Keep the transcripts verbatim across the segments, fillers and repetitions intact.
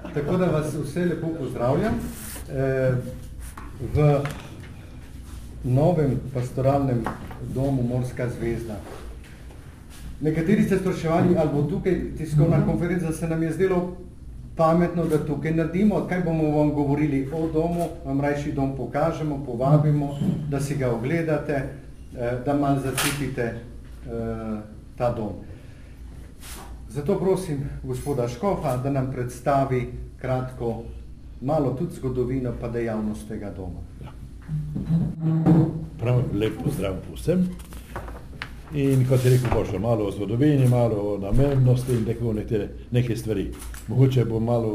Tako da vas vse lepo pozdravljam v novem pastoralnem domu Morska zvezda. Nekateri ste spraševali, ali bo tukaj tiskovna konferenca, se nam je zdelo pametno, da tukaj naredimo. Kaj bomo vam govorili o domu, vam rajši dom pokažemo, povabimo, da si ga ogledate, da malo začutite ta dom. Zato prosim gospoda Škofa, da nam predstavi kratko malo tudi zgodovino pa dejavnost tega doma. Ja. Prav lep pozdrav vsem. In kot je rekel Božo, malo o zgodovini, malo o namennosti in tako nekatere, neke stvari. Mogoče bo malo,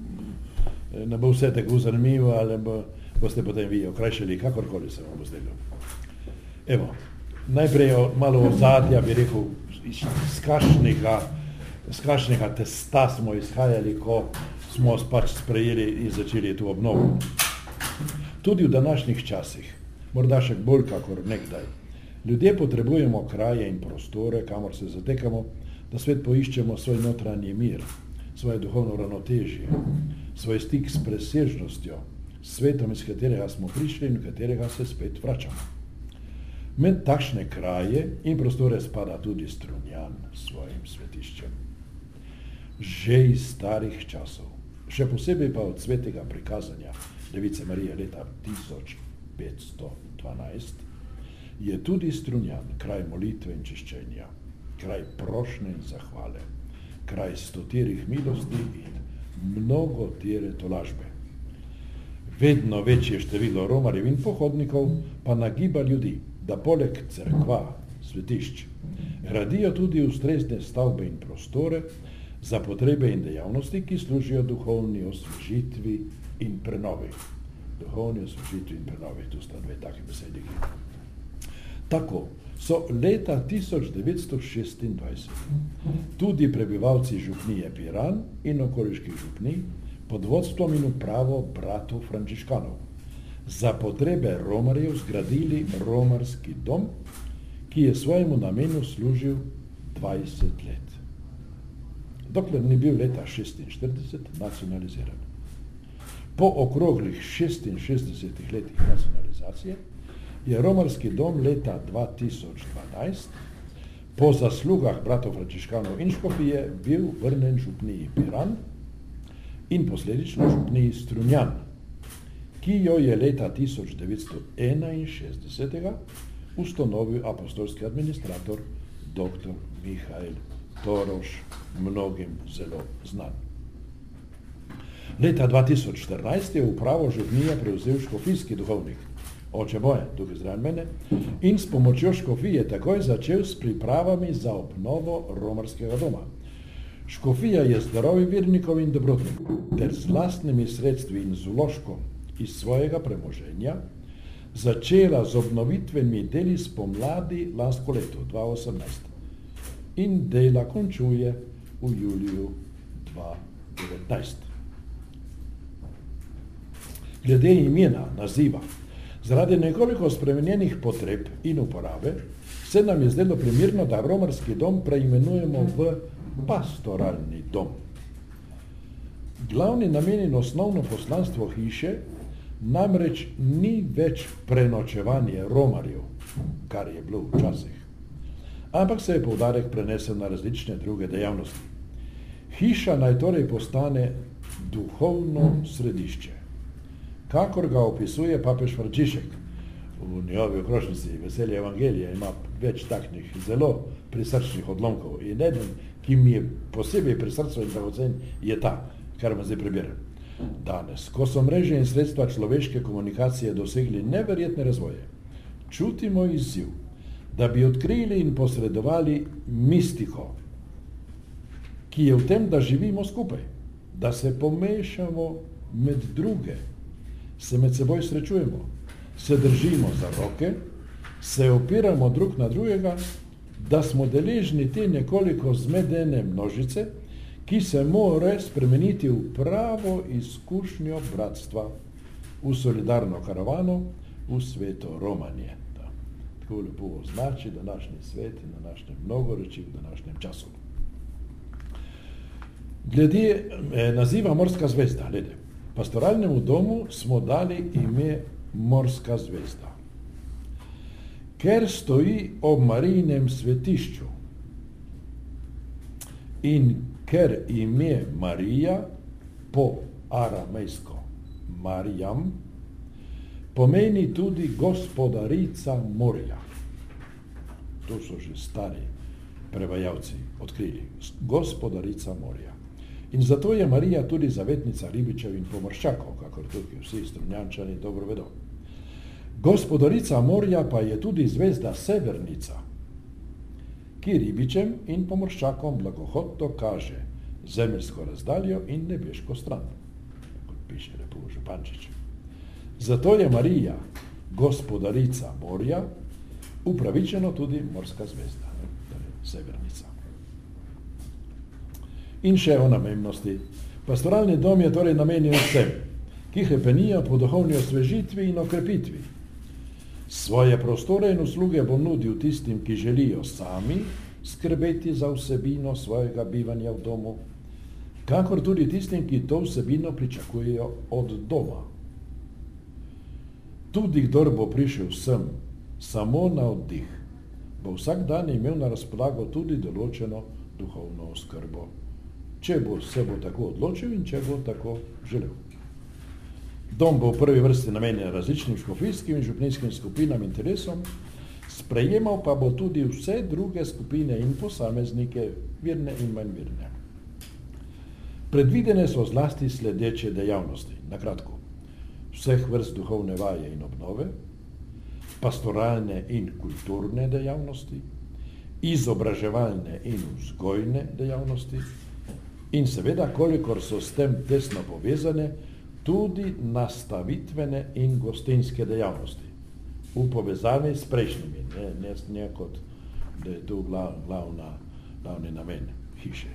ne bo vse tako zanimivo, ali bo, boste potem vi okrajšali, kakorkoli se vam bo zdelo. Evo, najprej malo ozadja bi rekel, iz kakšnega, iz kakšnega testa smo izhajali, ko smo pač sprejeli in začeli tu obnovo. Tudi v današnjih časih, morda še bolj kakor nekdaj, ljudje potrebujemo kraje in prostore, kamor se zatekamo, da svet poiščemo svoj notranji mir, svoje duhovno ravnotežje, svoj stik s presežnostjo, svetom, iz katerega smo prišli in v katerega se spet vračamo. Med takšne kraje in prostore spada tudi Strunjan s svojim svetiščem. Že iz starih časov, še posebej pa od svetega prikazanja Device Marije leta tisoč petsto dvanajst, je tudi Strunjan kraj molitve in čiščenja, kraj prošnje in zahvale, kraj stotirih milosti in mnogotere tolažbe. Vedno večje število romarjev in pohodnikov pa nagiba ljudi, da poleg cerkva, svetišč, gradijo tudi ustrezne stavbe in prostore za potrebe in dejavnosti, ki služijo duhovni osvežitvi in prenovi. Duhovni osvežitvi in prenovi, tu sta dve taki besedi. Tako so leta tisoč devetsto šestindvajset tudi prebivalci župnije Piran in okoliških župnij pod vodstvom in upravo bratov frančiškanov za potrebe romarjev zgradili romarski dom, ki je svojemu namenu služil dvajset let. Dokler ni bil leta šestinštirideset nacionaliziran. Po okroglih šestinšestdesetih letih nacionalizacije je romarski dom leta dva tisoč dvanajst po zaslugah bratov frančiškanov in škofije bil vrnen župniji Piran in posledično župniji Strunjan, ki jo je leta tisoč devetsto enainšestdeset ustanovil apostolski administrator doktor Mihael Toroš, mnogim zelo znan. Leta dva tisoč štirinajst je upravo župnije prevzel škofijski duhovnik, oče Bojan, tukaj zraven mene, in s pomočjo škofije takoj začel s pripravami za obnovo romarskega doma. Škofija je zdravim vernikom in dobrotnikom ter z lastnimi sredstvi in z vložkom iz svojega premoženja začela z obnovitvenimi deli spomladi lansko leto dva osemnajst in dela končuje v juliju dva devetnajst. Glede imena, naziva, zaradi nekoliko spremenjenih potreb in uporabe se nam je zdelo primerno, da romarski dom preimenujemo v pastoralni dom. Glavni namen in osnovno poslanstvo hiše namreč ni več prenočevanje romarjev, kar je bilo včasih, ampak se je poudarek prenesel na različne druge dejavnosti. Hiša naj torej postane duhovno središče, kakor ga opisuje papež Frančišek v njegovi okrožnici Veselje evangelija. Ima več takšnih zelo prisrčnih odlomkov in eden, ki mi je posebej pri srcu in dragocen, je ta, kar vam zdaj preberem. Danes, ko so mreže in sredstva človeške komunikacije dosegli neverjetne razvoje, čutimo izziv, da bi odkrili in posredovali mistiko, ki je v tem, da živimo skupaj, da se pomešamo med druge, se med seboj srečujemo, se držimo za roke, se opiramo drug na drugega, da smo deležni te nekoliko zmedene množice, ki se mora spremeniti v pravo izkušnjo bratstva, v solidarno karavano, v sveto romanje. Da. Tako lepo označi današnji svet in današnje mnogo reči v današnjem času. Glede eh, naziva Morska zvezda, glede, pastoralnemu domu smo dali ime Morska zvezda, ker stoji ob Marijinem svetišču in ker ime Marija po aramejsko Marijam pomeni tudi gospodarica morja. To so že stari prevajalci odkrili. Gospodarica morja. In zato je Marija tudi zavetnica ribičev in pomorščakov, kakor tukaj vsi Strunjančani dobro vedo. Gospodarica morja pa je tudi zvezda Severnica, ki ribičem in pomorščakom blagohotno kaže zemeljsko razdaljo in nebeško stran, kot piše lepo Župančič. Zato je Marija, gospodarica morja, upravičeno tudi morska zvezda, torej Severnica. In še o namembnosti. Pastoralni dom je torej namenjen vsem, ki hepenijo po duhovni osvežitvi in okrepitvi. Svoje prostore in usluge bo nudil tistim, ki želijo sami skrbeti za vsebino svojega bivanja v domu, kakor tudi tistim, ki to vsebino pričakujejo od doma. Tudi kdor bo prišel sem samo na oddih, bo vsak dan imel na razpolago tudi določeno duhovno oskrbo, če bo se bo tako odločil in če bo tako želel. Dom bo v prvi vrsti namenjen različnim škofijskim in župnijskim skupinam in telesom, sprejemal pa bo tudi vse druge skupine in posameznike, virne in manj virne. Predvidene so zlasti sledeče dejavnosti, na kratko, vseh vrst duhovne vaje in obnove, pastoralne in kulturne dejavnosti, izobraževalne in vzgojne dejavnosti in seveda, kolikor so s tem tesno povezane, tudi nastavitvene in gostinske dejavnosti, v povezavi s prejšnjimi, ne, ne, ne kot, da je tu glav, glavna, glavni namen hiše.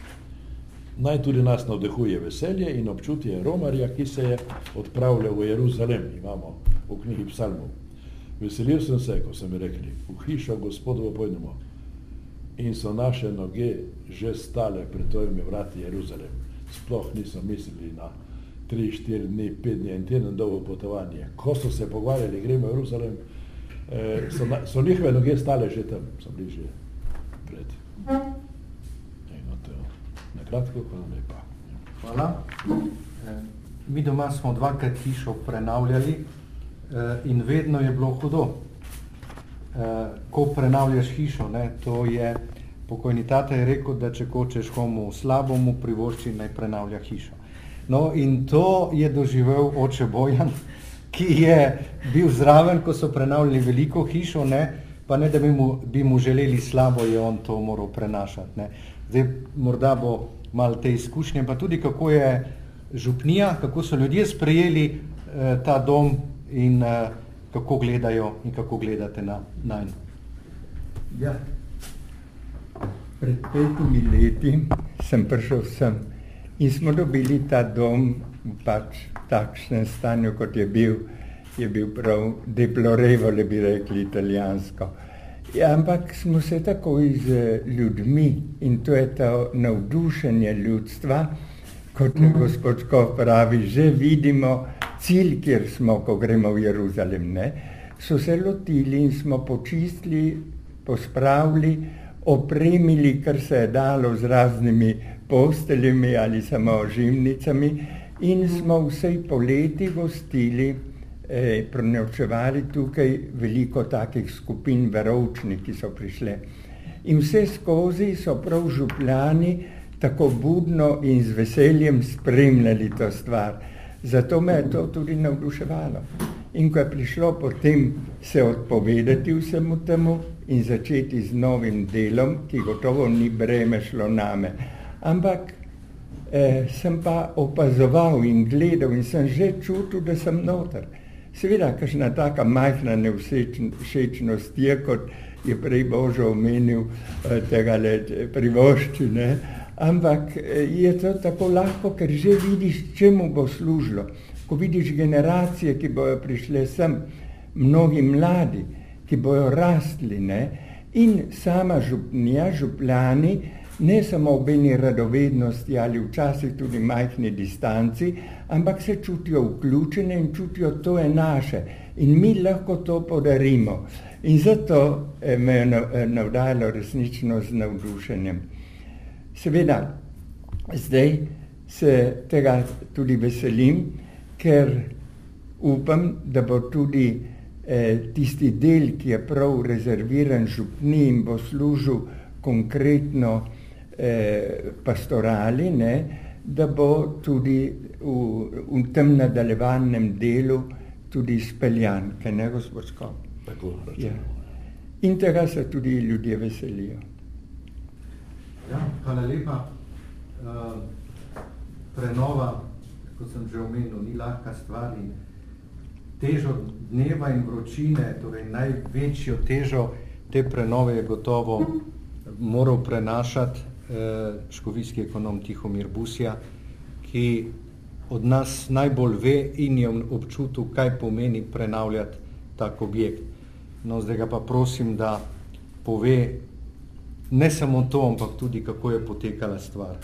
Naj tudi nas navdehuje veselje in občutje romarja, ki se je odpravljal v Jeruzalem, imamo v knjigi psalmov. Veselil sem se, ko so mi rekli, v hišo Gospodovo pojdemo, in so naše noge že stale pred tvojimi vrati Jeruzalem. Sploh niso mislili na tri, štiri dni, pet dni in teden dolgo potovanje. Ko so se pogovarjali, gremo v Jeruzalem, eh, so, na, so njihove noge stale že tam, so bili že pred. Eno to, na kratko, hvala lepa. Hvala. E, mi doma smo dvakrat hišo prenavljali e, in vedno je bilo hudo. E, ko prenavljaš hišo, ne, to je, pokojni tata je rekel, da če hočeš komu slabomu privošči, naj prenavlja hišo. No, in to je doživel oče Bojan, ki je bil zraven, ko so prenavljali veliko hišo, ne, pa ne, da bi mu, bi mu želeli slabo, je on to moral prenašati. Ne. Zdaj, morda bo malo te izkušnje, pa tudi kako je župnija, kako so ljudje sprejeli eh, ta dom in eh, kako gledajo in kako gledate na nanj. Ja, pred petimi leti sem prišel sem in smo dobili ta dom v pač takšnem stanju, kot je bil, je bil prav deplorevole, bi rekli italijansko. Ja, ampak smo se takoj z ljudmi in to je to navdušenje ljudstva, kot gospod Škof pravi, že vidimo cilj, kjer smo, ko gremo v Jeruzalem, ne, so se lotili in smo počistili, pospravili, opremili, kar se je dalo z raznimi posteljami ali samo žimnicami in smo vsej poleti gostili, eh, prenočevali tukaj veliko takih skupin veroučnih, ki so prišle. In vse skozi so prav župljani tako budno in z veseljem spremljali to stvar. Zato me je to tudi navduševalo. In ko je prišlo potem se odpovedati vsemu temu in začeti z novim delom, ki gotovo ni breme šlo name, ampak eh, sem pa opazoval in gledal in sem že čutil, da sem noter. Seveda, kakšna taka majhna nevšečnost je, kot je prej Božo omenil eh, tega let privoščine, ampak eh, je to tako lahko, ker že vidiš, čemu bo služilo. Ko vidiš generacije, ki bojo prišle sem, mnogi mladi, ki bojo rastli, ne, in sama župnija, župljani, ne samo v eni radovednosti ali včasih tudi majhni distanci, ampak se čutijo vključene in čutijo, to je naše in mi lahko to podarimo. In zato me je navdajalo resnično z navdušenjem. Seveda, zdaj se tega tudi veselim, ker upam, da bo tudi eh, tisti del, ki je prav rezerviran župni in bo služil konkretno eh, pastorali, ne, da bo tudi v, v tem nadaljevalnem delu tudi speljan, kaj ne, gospod Skop? Tako, ja. In tega se tudi ljudje veselijo. Ja, hvala lepa. Uh, prenova, kot sem že omenil, ni lahka stvar in težo dneva in vročine, torej največjo težo te prenove je gotovo moral prenašati uh, škofijski ekonom Tihomir Busja, ki od nas najbolj ve in je občutil, kaj pomeni prenavljati tak objekt. No, zdaj ga pa prosim, da pove ne samo to, ampak tudi kako je potekala stvar.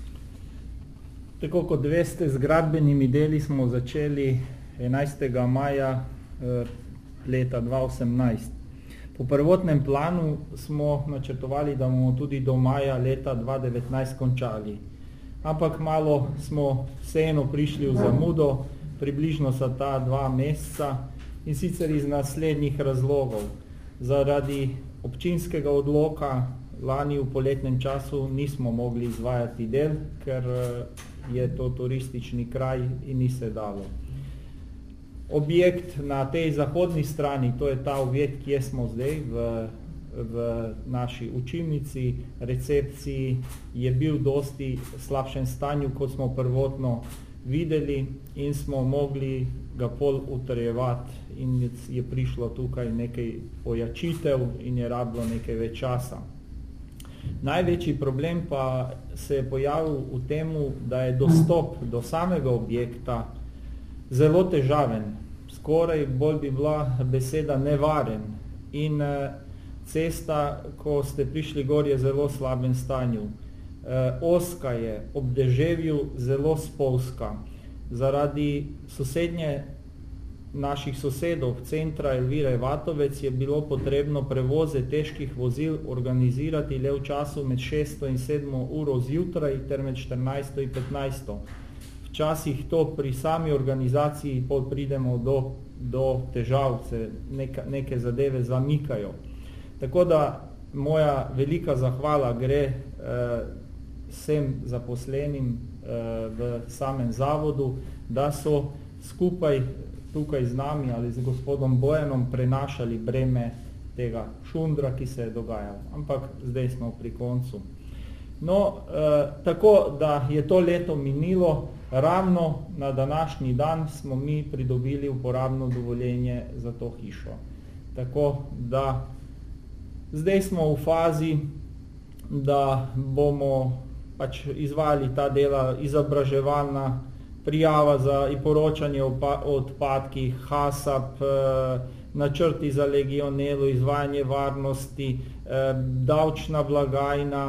Tako kot veste, z gradbenimi deli smo začeli enajstega maja eh, leta dva osemnajst. Po prvotnem planu smo načrtovali, da bomo tudi do maja leta dva devetnajst končali. Ampak malo smo vseeno prišli v zamudo, približno za ta dva meseca, in sicer iz naslednjih razlogov. Zaradi občinskega odloka lani v poletnem času nismo mogli izvajati del, ker je to turistični kraj in ni se dalo. Objekt na tej zahodni strani, to je ta objekt, kje smo zdaj, v, v naši učilnici, recepciji, je bil dosti slabšem stanju, kot smo prvotno videli in smo mogli ga pol utrjevati in je prišlo tukaj nekaj ojačitev in je rabilo nekaj več časa. Največji problem pa se je pojavil v temu, da je dostop do samega objekta zelo težaven, skoraj bolj bi bila beseda nevaren in cesta, ko ste prišli gor, je zelo slabem stanju. E, oska je, ob deževju zelo spolska. Zaradi sosednje naših sosedov, centra Elvire Vatovec, je bilo potrebno prevoze težkih vozil organizirati le v času med šesto in sedmo uro zjutraj ter med štirinajsto in petnajsto. Včasih to pri sami organizaciji pol pridemo do, do težav, se neka, neke zadeve zamikajo. Tako da moja velika zahvala gre eh, vsem zaposlenim eh, v samem zavodu, da so skupaj tukaj z nami ali z gospodom Bojanom prenašali breme tega šundra, ki se je dogajal. Ampak zdaj smo pri koncu. No, eh, tako da je to leto minilo, ravno na današnji dan smo mi pridobili uporabno dovoljenje za to hišo. Tako da zdaj smo v fazi, da bomo pač izvajali ta dela, izobraževalna prijava za poročanje o odpadkih, hasap, načrti za legionelo, izvajanje varnosti, davčna blagajna,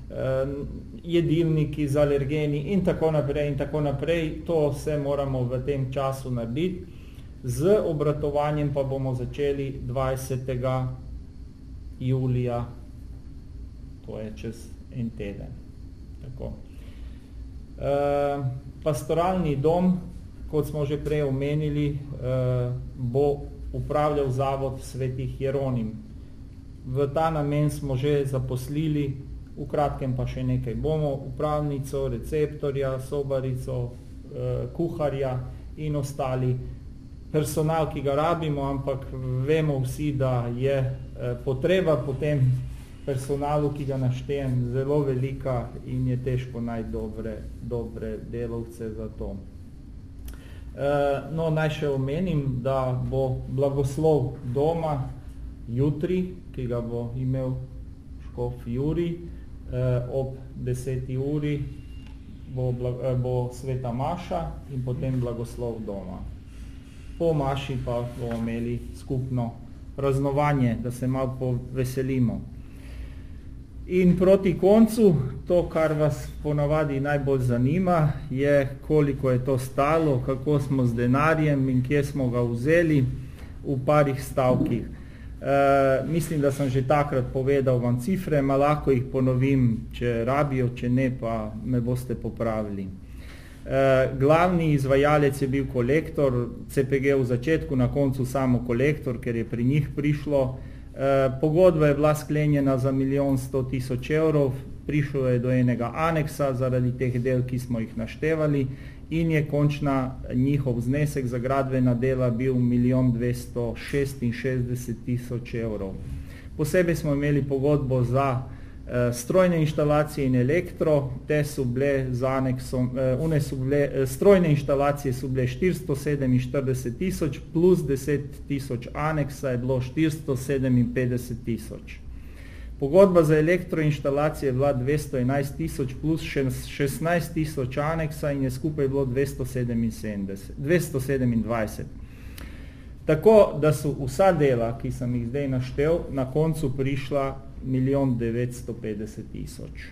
jedilniki z alergeni in tako naprej in tako naprej. To vse moramo v tem času narediti. Z obratovanjem pa bomo začeli dvajsetega julija, to je čez en teden. Tako. E, pastoralni dom, kot smo že prej omenili, e, bo upravljal zavod Svetih Jeronim. V ta namen smo že zaposlili, v kratkem pa še nekaj bomo, upravnico, receptorja, sobarico, e, kuharja in ostali personal, ki ga rabimo, ampak vemo vsi, da je e, potreba po tem personalu, ki ga naštejem, zelo velika in je težko najti dobre, dobre delavce za to. E, no, naj še omenim, da bo blagoslov doma jutri, ki ga bo imel škof Jurij, e, ob deseti uri bo, bo sveta maša in potem blagoslov doma. Po maši pa bomo imeli skupno praznovanje, da se malo poveselimo. In proti koncu, to, kar vas ponavadi najbolj zanima, je, koliko je to stalo, kako smo z denarjem in kje smo ga vzeli v parih stavkih. E, mislim, da sem že takrat povedal vam cifre, ma lahko jih ponovim, če rabijo, če ne, pa me boste popravili. E, glavni izvajalec je bil Kolektor, C P G v začetku, na koncu samo Kolektor, ker je pri njih prišlo. E, pogodba je bila sklenjena za milijon sto tisoč evrov, prišlo je do enega aneksa zaradi teh del, ki smo jih naštevali, in je končna njihov znesek za gradbena dela bil milijon dvesto šestinšestdeset tisoč evrov. Posebej smo imeli pogodbo za e, strojne inštalacije in elektro, te so bile z aneksom, e, one so bile, e, strojne inštalacije so bile štiristo sedeminštirideset tisoč, plus deset tisoč aneksa je bilo štiristo sedeminpetdeset tisoč. Pogodba za elektroinštalacije je bila dvesto enajst tisoč plus šestnajst tisoč aneksa in je skupaj bilo dvesto sedeminsedemdeset, dvesto sedemindvajset. Tako, da so vsa dela, ki sem jih zdaj naštel, na koncu prišla milijon devetsto petdeset tisoč.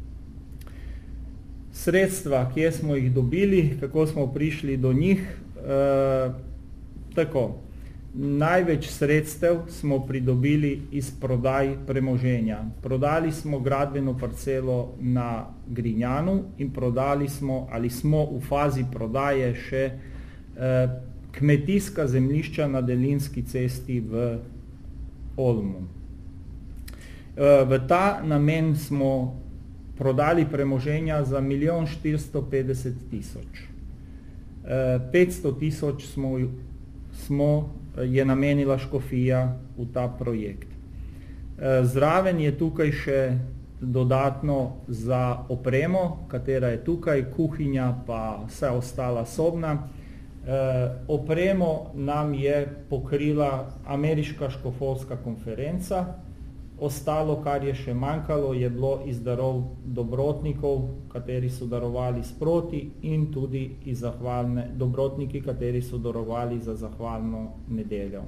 Sredstva, kje smo jih dobili, kako smo prišli do njih, e, tako. Največ sredstev smo pridobili iz prodaj premoženja. Prodali smo gradbeno parcelo na Grinjanu in prodali smo, ali smo v fazi prodaje še eh, kmetijska zemljišča na Delinski cesti v Olmu. Eh, v ta namen smo prodali premoženja za milijon štiristo petdeset tisoč. Eh, petsto tisoč smo, smo je namenila škofija v ta projekt. Zraven je tukaj še dodatno za opremo, katera je tukaj, kuhinja pa vse ostala sobna. Opremo nam je pokrila ameriška škofovska konferenca, ostalo, kar je še manjkalo, je bilo iz darov dobrotnikov, kateri so darovali sproti, in tudi iz zahvalne dobrotniki, kateri so darovali za zahvalno nedeljo.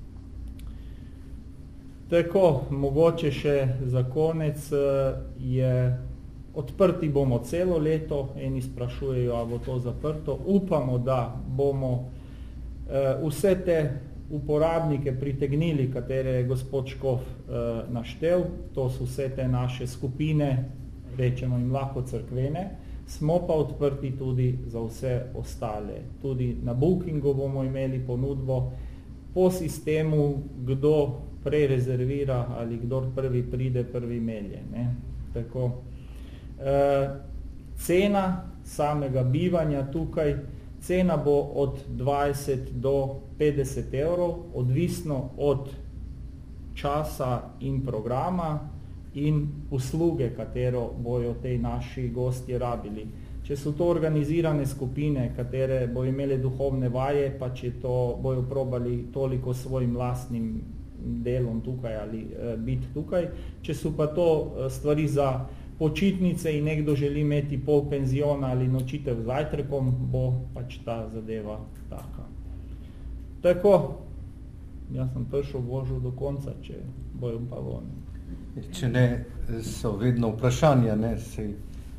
Tako, mogoče še za konec je, odprti bomo celo leto, eni sprašujejo, a bo to zaprto. Upamo, da bomo vse te uporabnike pritegnili, katere je gospod Škof eh, naštel, to so vse te naše skupine, rečemo jim lahko cerkvene, smo pa odprti tudi za vse ostale. Tudi na Bookingu bomo imeli ponudbo po sistemu, kdo prej rezervira ali kdor prvi pride, prvi melje. Ne? Tako. Eh, cena samega bivanja tukaj, cena bo od dvajset do petdeset evrov, odvisno od časa in programa in usluge, katero bojo tej naši gostje rabili. Če so to organizirane skupine, katere bojo imele duhovne vaje, pa če to bojo probali toliko svojim lastnim delom tukaj ali e, biti tukaj. Če so pa to stvari za počitnice in nekdo želi imeti pol penziona ali nočitev z zajtrkom, bo pač ta zadeva taka. Tako, jaz sem prišel Božu do konca, če bojo pa voni. Če ne, so vedno vprašanja, ne, sej.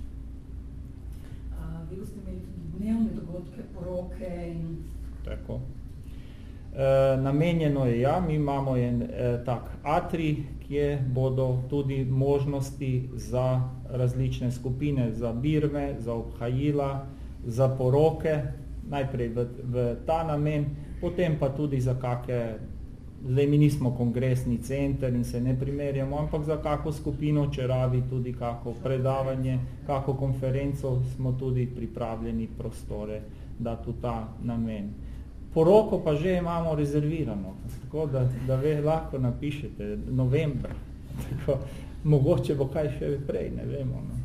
Vi boste imeli tudi dnevne dogodke, poroke in... Tako. E, namenjeno je, ja, mi imamo en e, tak atri, kje bodo tudi možnosti za različne skupine, za birme, za obhajila, za poroke, najprej v, v ta namen, potem pa tudi za kake, zdaj mi nismo kongresni center in se ne primerjamo, ampak za kako skupino, če rabi tudi kako predavanje, kako konferenco, smo tudi pripravljeni prostore dati v ta namen. Poroko pa že imamo rezervirano, tako da, da ve, lahko napišete novembra, tako, mogoče bo kaj še prej, ne vemo. No.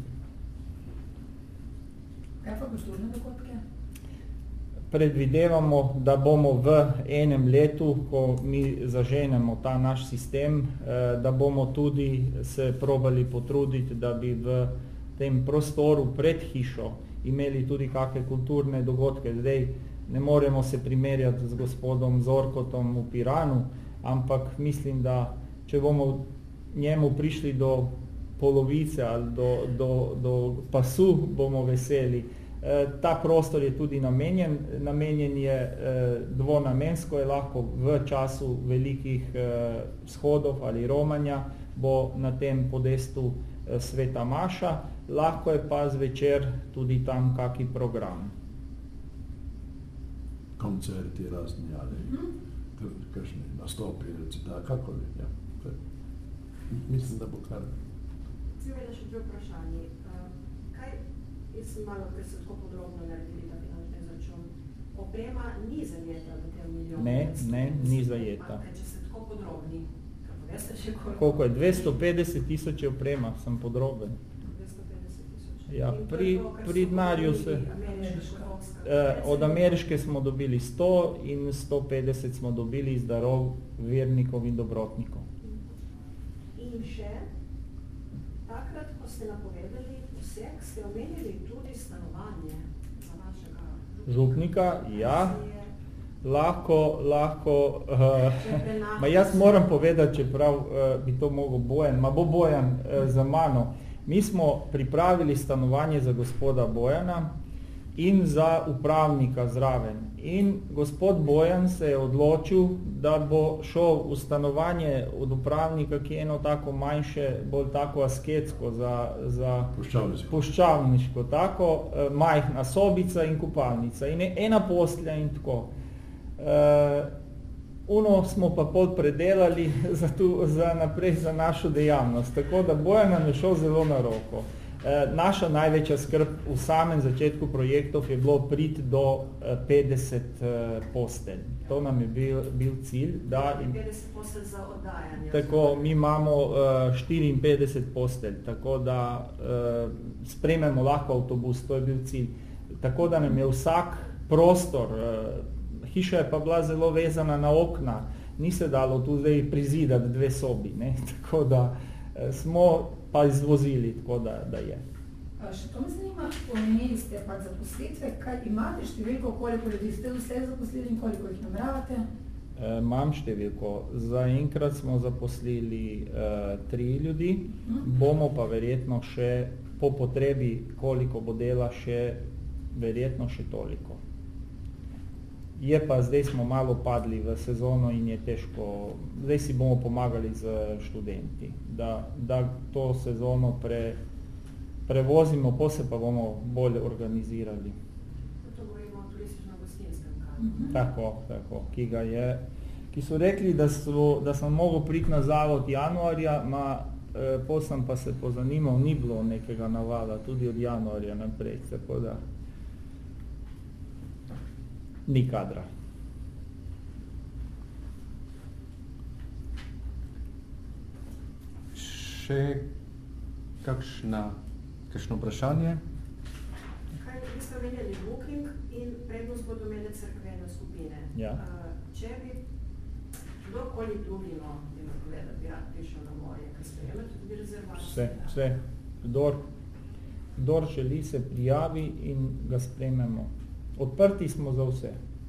Kaj pa kulturne dogodke? Predvidevamo, da bomo v enem letu, ko mi zaženemo ta naš sistem, da bomo tudi se probali potruditi, da bi v tem prostoru pred hišo imeli tudi kakšne kulturne dogodke. Zdaj ne moremo se primerjati z gospodom Zorkotom v Piranu, ampak mislim, da če bomo njemu prišli do polovice ali do, do, do pasu bomo veseli. Ta prostor je tudi namenjen, namenjen je dvonamensko, je lahko v času velikih shodov ali romanja, bo na tem podestu sveta maša, lahko je pa zvečer tudi tam kaki program. Koncerti razni ali kakšni nastopi, recita, kakoli, ja. Mislim, da bo kar. Seveda še dve vprašanji. Kaj, jaz sem malo, ker se tako podrobno naredili ta finančni izračun, oprema ni zajeta v tem milijonu? Ne, ne, ni zajeta. Kaj, če ste tako podrobni, kaj poveste še koliko? Koliko je? dvesto petdeset tisoč je oprema, sem podroben. dvesto petdeset tisoč. Ja, pri, pri denarju se... Eh, od ameriške smo dobili sto in sto petdeset smo dobili iz darov vernikov in dobrotnikov. In še, takrat, ko ste napovedali vsek, ste omenili tudi stanovanje za vašega župnika. Ja, lahko, lahko, uh, ma jaz moram povedati, čeprav uh, bi to mogel Bojan, ma bo Bojan uh, za mano. Mi smo pripravili stanovanje za gospoda Bojana in za upravnika zraven. In gospod Bojan se je odločil, da bo šel v stanovanje od upravnika, ki je eno tako manjše, bolj tako asketsko, za, za puščavniško, tako, eh, majhna sobica in kupalnica in ena postelja in tako. Eh, uno smo pa pol predelali za, tu, za naprej za našo dejavnost, tako da Bojan nam je šel zelo na roko. Naša največja skrb v samem začetku projektov je bilo priti do petdeset postelj. To nam je bil, bil cilj. Da petdeset postelj za oddajanje. Tako, mi imamo štiriinpetdeset postelj, tako da sprejmemo lahko avtobus, to je bil cilj. Tako da nam je vsak prostor, hiša je pa bila zelo vezana na okna, ni se dalo tu zdaj prizidati dve sobi, ne? Tako da smo pa izvozili, tako da, da je. Še to me zanima, omenili ste pa zaposlitve, kaj imate številko, koliko ljudi ste vse zaposlili in koliko jih nameravate? E, imam številko. Zaenkrat smo zaposlili e, tri ljudi, hmm. bomo pa verjetno še po potrebi, koliko bo dela, še verjetno še toliko. Je pa zdaj smo malo padli v sezono in je težko, zdaj si bomo pomagali z študenti, da, da to sezono pre, prevozimo, posebej pa bomo bolj organizirali. To govorimo o turistično-gostinskem kadru. Tako, tako, ki ga je, ki so rekli, da, so, da sem mogel priti na zavod januarja, ma eh, pol sem pa se pozanimal, ni bilo nekega navala, tudi od januarja naprej, tako da ni kadra. Še kakšna, kakšno vprašanje? Kaj, vi ste omenjali booking in prednost bodo imeli cerkvene skupine. Ja. Uh, če bi kdorkoli drugi, no, bi napovedal, bi rad prišel na morje, kaj sprejemate tudi rezervacije? Vse, vse. Kdor, kdor želi, se prijavi in ga sprejmemo. Odprti smo za vse.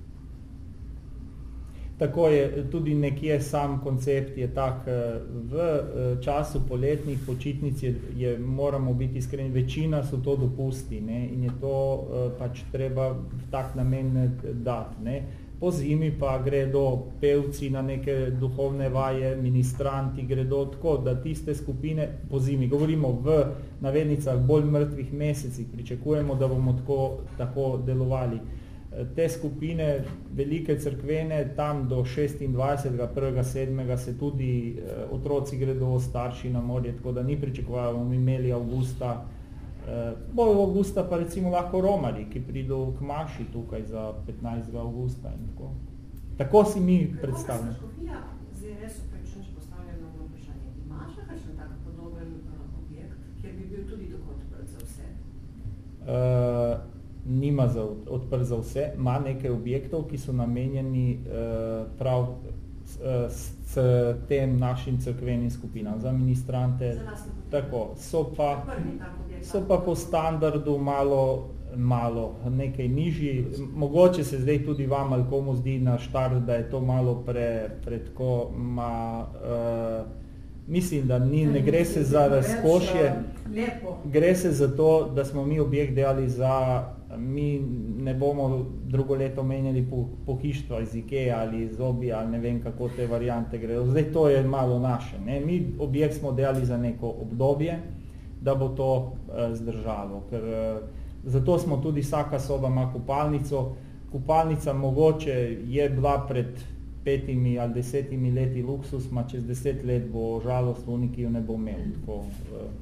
Tako je tudi nekje sam koncept je tak, v času poletnih počitnic je, je, moramo biti iskreni, večina so to dopusti, ne, in je to pač treba v tak namen dati, ne. Po zimi pa gredo pevci na neke duhovne vaje, ministranti gredo tako, da tiste skupine po zimi, govorimo v navednicah bolj mrtvih mesecih, pričakujemo, da bomo tako, tako delovali. Te skupine, velike cerkvene, tam do šestindvajsetega prvega sedmega se tudi eh, otroci gredo, starši na morje, tako da ni pričakovali, bomo imeli avgusta, eh, bo avgusta pa recimo lahko romarji, ki prido k maši tukaj za petnajstega avgusta in tako. Tako si mi predstavljamo. Kako Škofija, zdaj res upravičujem, če postavljam na vprašanje, imaš kakšen tak podoben uh, objekt, kjer bi bil tudi tako odprt za vse? Uh, nima za, odprt za vse, ima nekaj objektov, ki so namenjeni uh, prav s, s tem našim cerkvenim skupinam, za ministrante, za tako, so pa, so pa po standardu malo, malo nekaj nižji, mogoče se zdaj tudi vam ali komu zdi na štart, da je to malo pre, pre tako, ma, uh, mislim, da ni, ne gre se za razkošje, gre se za to, da smo mi objekt delali za, mi ne bomo drugo leto menjali po, pohištva iz Ikea ali iz Obi ali ne vem kako te variante gredo. Zdaj to je malo naše. Ne? Mi objekt smo delali za neko obdobje, da bo to uh, zdržalo. Ker, uh, zato smo tudi vsaka soba ima kupalnico. Kupalnica mogoče je bila pred petimi ali desetimi leti luksus, ma čez deset let bo žalost v jo ne bo imel. Tako, uh,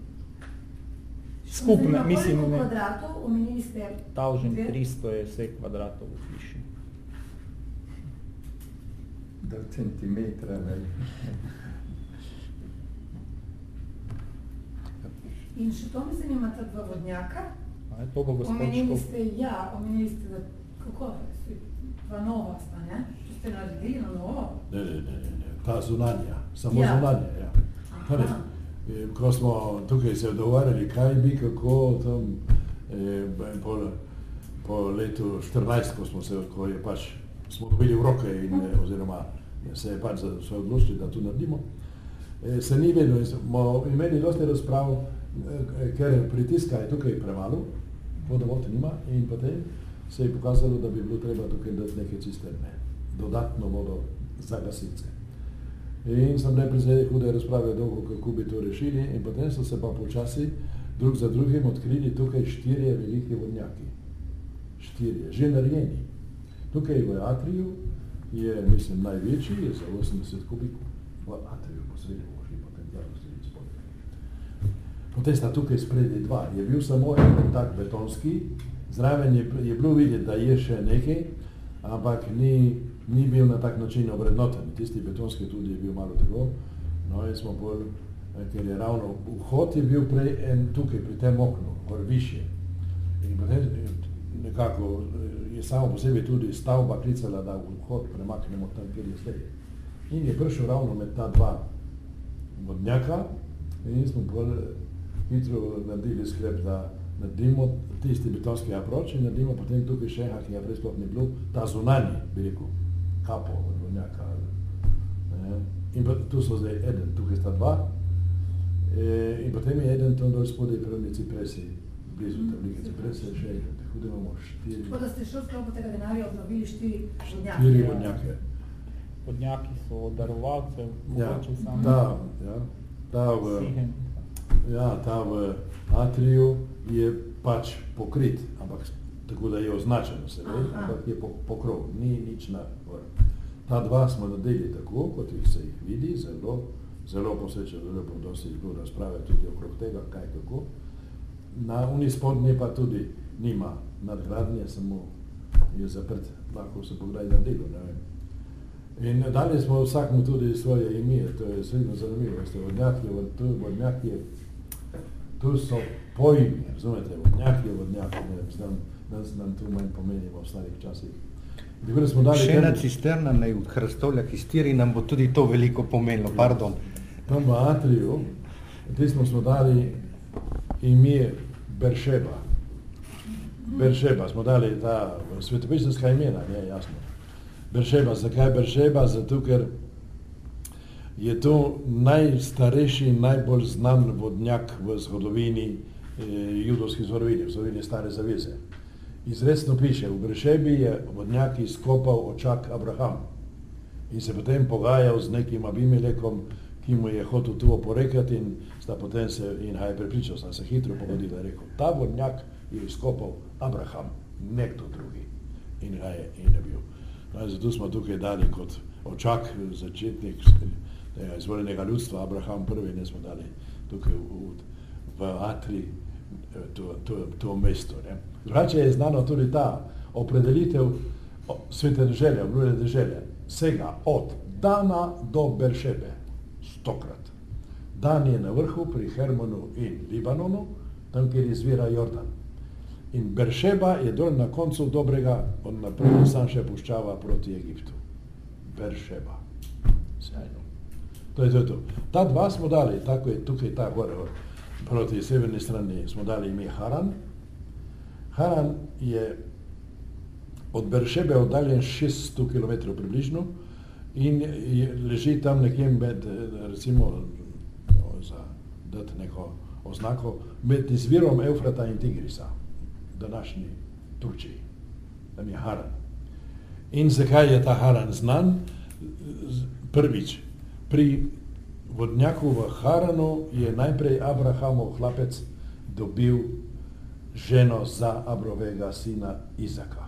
skupne, mislim, koliko kvadratov, omenili ste? Tavžen tristo je vse kvadratov v hiši. Do centimetra, ne? In še to mi zanimata dva vodnjaka. A, to bo gospod omenili Škov. ste, ja, omenili ste, da kako, dva nova sta, ne? Če ste naredili na novo? Ne, ne, ne, ne, ta zunanja, samo Ja. zunanja, ja. Torej, eh, ko smo tukaj se dogovarjali, kaj bi, kako tam eh, po, po letu štirinajst, ko smo se, ko je pač, smo dobili v roke in eh, oziroma se je pač za se odločili, da to naredimo, eh, se ni vedno, smo imeli dosti razprav, eh, ker pritiska je tukaj premalo, vodovod nima in potem se je pokazalo, da bi bilo treba tukaj dati neke cisterne, dodatno vodo za gasilce. In sem najprej zdaj hude razprave dolgo, kako bi to rešili in potem so se pa počasi drug za drugim odkrili tukaj štirje veliki vodnjaki. Štirje, že narejeni. Tukaj v atriju je, mislim, največji, je za osemdeset kubikov. V atriju posredi bomo šli potem tja posredi spodaj. Potem sta tukaj spredi dva. Je bil samo en tak betonski, zraven je, je bilo videti, da je še nekaj, ampak ni, ni bil na tak način obrednoten. Tisti betonski tudi je bil malo tako. No in smo bolj, ker je ravno vhod je bil prej en tukaj, pri tem oknu, gor višje. In potem nekako je samo po sebi tudi stavba klicala, da vhod premaknemo tam, kjer je zdaj. In je prišel ravno med ta dva vodnjaka in smo bolj hitro naredili sklep, da naredimo tisti betonski aproč in naredimo potem tukaj še enega, ki je prej sploh ni bilo, ta zunanji, bi rekel, kapo od vodnjaka. In pa, tu so zdaj eden, tukaj sta dva, e, in potem je eden tam dol spodaj prvni cipresi, blizu tablike ciprese, še eden, tako da imamo štiri. Tako da ste šel sklopu tega denarja obnovili štiri vodnjake. Štiri vodnjake. Vodnjaki so darovalce, Ja, mogoče samo ta, ja, ta v, Sihen. ja, ta v atriju je pač pokrit, ampak tako da je označeno se ve, Aha. ampak je pokrov, ni nič na gor. Ta dva smo naredili tako, kot jih se jih vidi, zelo, zelo posvečeno, zelo pa dosti bilo razprave tudi okrog tega, kaj kako. Na uni spodnji pa tudi nima nadgradnje, samo je zaprt, lahko se pogledaj naredilo, ne vem. In dali smo vsakmu tudi svoje ime, to je sredno zanimivo, veste, vodnjak je, tu vodnjak je, tu so pojmi, razumete, vodnjak je vodnjak, ne vem, znam, nas nam tu manj pomenimo v starih časih. Tako da smo dali Še ena tem- cisterna naj v Hrastovljah iz Tiri nam bo tudi to veliko pomenilo, pardon. Tam v atriju, tismo smo dali ime Beršeba. Beršeba smo dali ta svetopisanska imena, ne, jasno. Beršeba, zakaj Beršeba? Zato, ker je to najstarejši, najbolj znan vodnjak v zgodovini, eh, judovski zgodovini, v zgodovini Stare zaveze. Izrecno piše, v Beršebi je vodnjak izkopal očak Abraham in se potem pogajal z nekim Abimelekom, ki mu je hotel tu oporekati in sta potem se, in ga je prepričal, sta se hitro pogodila in rekel, ta vodnjak je izkopal Abraham, nekdo drugi. In ga je, in je bil. No, zato smo tukaj dali kot očak, začetnik tega izvoljenega ljudstva, Abraham prvi, ne smo dali tukaj v, v Atri to, to, to mesto. Ne. Drugače je znano tudi ta opredelitev svete deželje, obljubljene deželje, vsega od Dana do Beršebe, stokrat. Dan je na vrhu pri Hermonu in Libanonu, tam, kjer izvira Jordan. In Beršeba je dol na koncu dobrega, od naprej sam še puščava proti Egiptu. Beršeba. Sjajno. To je to, to. Ta dva smo dali, tako je tukaj ta gore, proti severni strani smo dali ime Haran. Haran je od Beršebe oddaljen šeststo kilometrov približno in je, leži tam nekje med, recimo, za dati neko oznako med izvirom Eufrata in Tigrisa, današnji Turčiji. Tam je Haran. In zakaj je ta Haran znan? Prvič, pri vodnjaku v Haranu je najprej Abrahamov hlapec dobil ženo za Abrovega sina Izaka.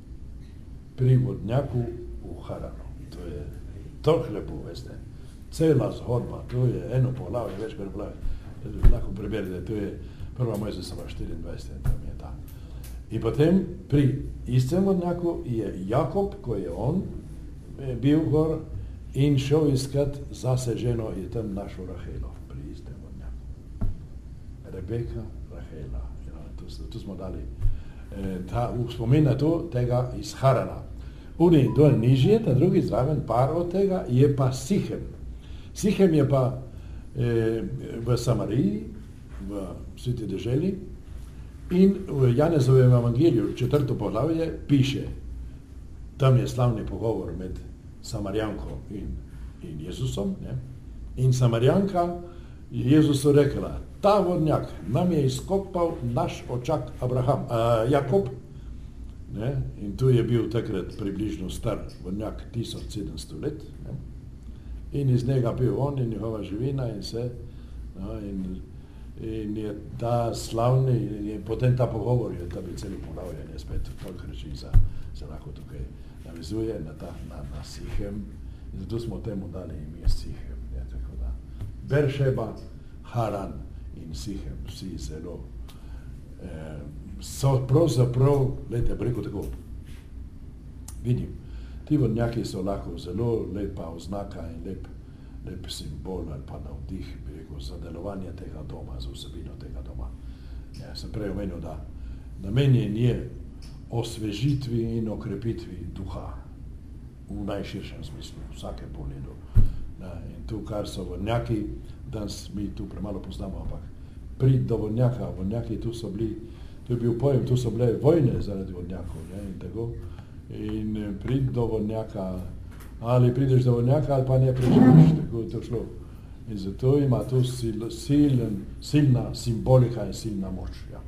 Pri vodnjaku v Haranu. To je toliko lepo, veste. Cela zgodba, to je eno poglavje, več poglavje. Lahko preberite, to je prva Mojzesova štiriindvajset, tam je ta. In potem pri istem vodnjaku je Jakob, ko je on bil gor in šel iskat zase ženo, je tam našel Rahelo pri istem vodnjaku. Rebeka, Rahela. Ja, tu, tu smo dali eh, ta spomin na to, tega iz Harana. Uni dol nižje, ta drugi zraven par od tega je pa Sichem. Sichem je pa eh, v Samariji, v sveti deželi, in v Janezovem evangeliju, četrto poglavje, piše, tam je slavni pogovor med Samarjanko in, in Jezusom, ne? In Samarjanka je Jezusu rekla, ta vodnjak nam je izkopal naš očak Abraham, a, Jakob, ne? In tu je bil takrat približno star vodnjak tisoč sedemsto let, ne? In iz njega pil on in njegova živina in vse, no, in in je ta slavni, in potem ta pogovor je, ta bi celo poglavje, ne spet toliko reči za, se lahko tukaj navezuje na ta, na, na Sichem, in zato smo temu dali ime Sichem, ne, tako da. Beršeba, Haran in Sichem, vsi zelo, eh, so pravzaprav, gledajte, preko tako, vidim, ti vodnjaki so lahko zelo lepa oznaka in lep, lep simbol ali pa navdih, bi rekel, za delovanje tega doma, za vsebino tega doma. Ja, sem prej omenil, da namenjen je osvežitvi in okrepitvi duha v najširšem smislu, v vsakem pogledu. Ja, in tu, kar so vodnjaki, danes mi tu premalo poznamo, ampak prid do vodnjaka, vodnjaki tu so bili, tu je bil pojem, tu so bile vojne zaradi vodnjakov, ne, in tako, in prid do vodnjaka, ali prideš do vodnjaka, ali pa ne prideš, tako je to šlo. In zato ima to sil, silen, silna simbolika in silna moč. Ja.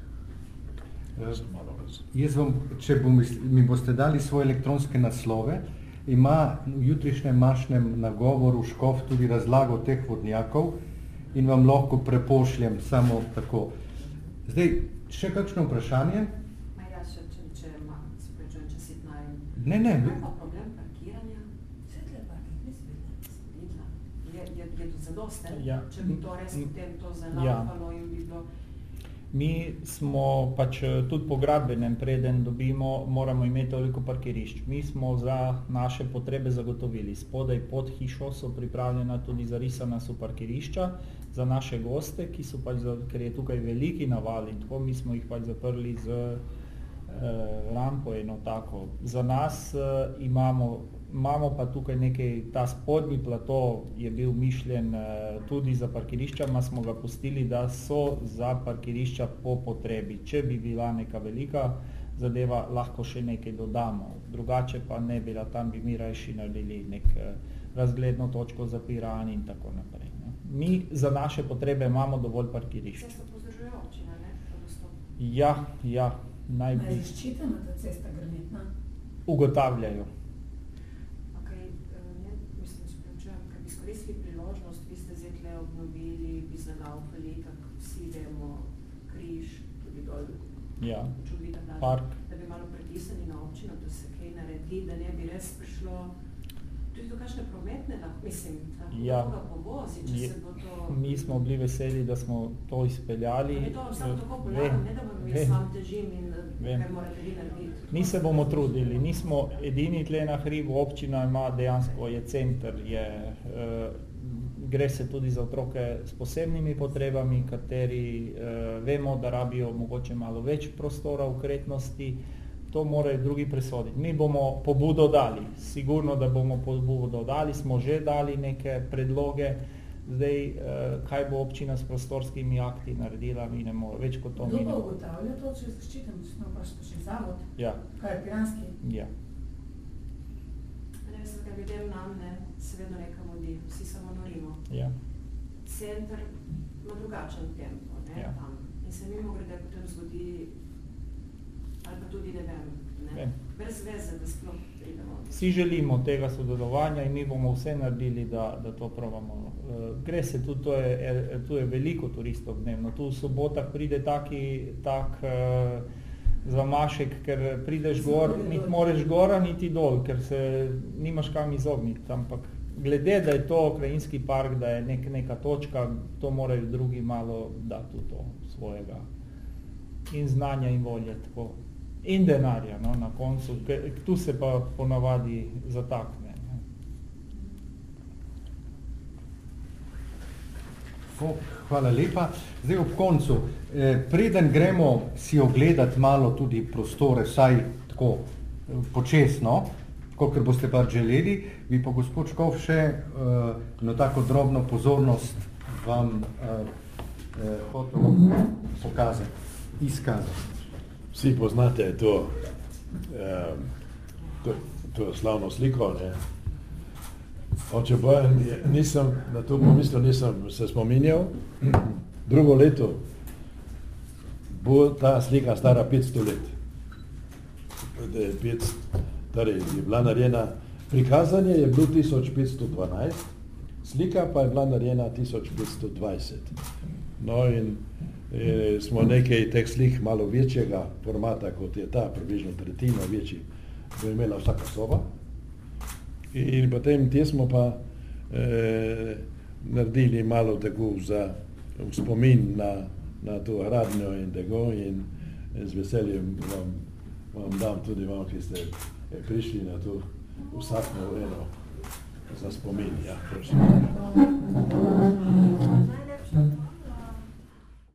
Jaz vam, če bom, mi boste dali svoje elektronske naslove, ima v jutrišnjem mašnem nagovoru škof tudi razlago teh vodnjakov in vam lahko prepošljem samo tako. Zdaj, še kakšno vprašanje? Ma ja, še, če, če ima, se prečujem, če sit na in... Ne, ne. Kaj pa problem parkiranja? Svetle parking, ne svetle. Vidla. Je, je, je to zadoste? Ja. Če bi to res potem to Ja. zalaupalo in bi bilo... Mi smo pač tudi po gradbenem, preden dobimo, moramo imeti toliko parkirišč. Mi smo za naše potrebe zagotovili. Spodaj pod hišo so pripravljena tudi zarisana so parkirišča za naše goste, ki so pač, ker je tukaj veliki naval in tako, mi smo jih pač zaprli z eh, rampo eno tako. Za nas eh, imamo Imamo pa tukaj nekaj, ta spodnji plato je bil mišljen eh, tudi za parkirišča, ma smo ga pustili, da so za parkirišča po potrebi. Če bi bila neka velika zadeva, lahko še nekaj dodamo. Drugače pa ne bila, tam bi mi rajši naredili nek eh, razgledno točko za piran in tako naprej. Ne. Mi za naše potrebe imamo dovolj parkirišč. Cesto pozdržuje občina, ne? Ja, ja. Naj Ma bi je zaščitena ta cesta granitna? ugotavljajo. Izkoristili priložnost, vi ste zdaj tle obnovili, bi zalaupali, kako vsi vemo, križ, tudi dol, Ja. čudovita vlada, Park. da bi malo pritisnili na občino, da se kaj naredi, da ne bi res prišlo, tudi do kakšne prometne, lahko, mislim, lahko Ja. koga povozi, če Je, se bo to... mi smo bili veseli, da smo to izpeljali. Ali je to samo tako Vem, polano, ne da vam jaz vem. vam težim in Vem. kaj morate vi narediti. Mi se bomo trudili, nismo edini tle na hribu, občina ima dejansko, je center, je, eh, gre se tudi za otroke s posebnimi potrebami, kateri eh, vemo, da rabijo mogoče malo več prostora, ukretnosti, to morajo drugi presoditi. Mi bomo pobudo dali, sigurno, da bomo pobudo dali, smo že dali neke predloge, zdaj, eh, kaj bo občina s prostorskimi akti naredila, mi ne more, več kot to Kdo mi ne pa bo. ugotavlja to, če je zaščiten, če smo pa še zavod? Ja, Kaj je piranski? ja. Ne vem, kaj ljudem nam, ne, se vedno nekam odi, vsi samo norimo. Ja. center ima drugačen tempo, ne, Ja. tam. In se mimogrede potem zgodi, ali pa tudi ne vem, ne, Vem. brez veze, da sploh pridemo. Vsi želimo tega sodelovanja in mi bomo vse naredili, da, da to probamo. Uh, gre se tudi, to je, tu je veliko turistov dnevno. Tu v sobotah pride taki, tak uh, zamašek, ker prideš gor, niti moreš gora, niti dol, ker se nimaš kam izogniti. Ampak glede, da je to krajinski park, da je nek, neka točka, to morajo drugi malo dati v to svojega. In znanja in volje, tako. In denarja, no, na koncu. Tu se pa ponavadi zatakne. Ne. Hvala lepa. Zdaj ob koncu, eh, preden gremo si ogledati malo tudi prostore, saj tako eh, počesno, kolikor boste pa želeli, bi pa gospod Škof še eh, na tako drobno pozornost vam eh, eh, hotel pokazati, izkazati. Vsi poznate to, eh, to, to slavno sliko, ne? Oče Bojan, nisem na to pomislil, nisem se spominjal. Drugo leto bo ta slika stara petsto let. Torej, je bila narejena, prikazanje je bilo tisoč petsto dvanajst, slika pa je bila narejena tisoč petsto dvajset. No in e, smo nekaj teh slik malo večjega formata, kot je ta, približno tretjino večji, bo imela vsaka soba. In potem te smo pa e, naredili malo tako za spomin na, na to gradnjo in tako in z veseljem vam, vam dam tudi vam, ki ste prišli na to vsakno eno za spomin. Ja, prosim. Najlepša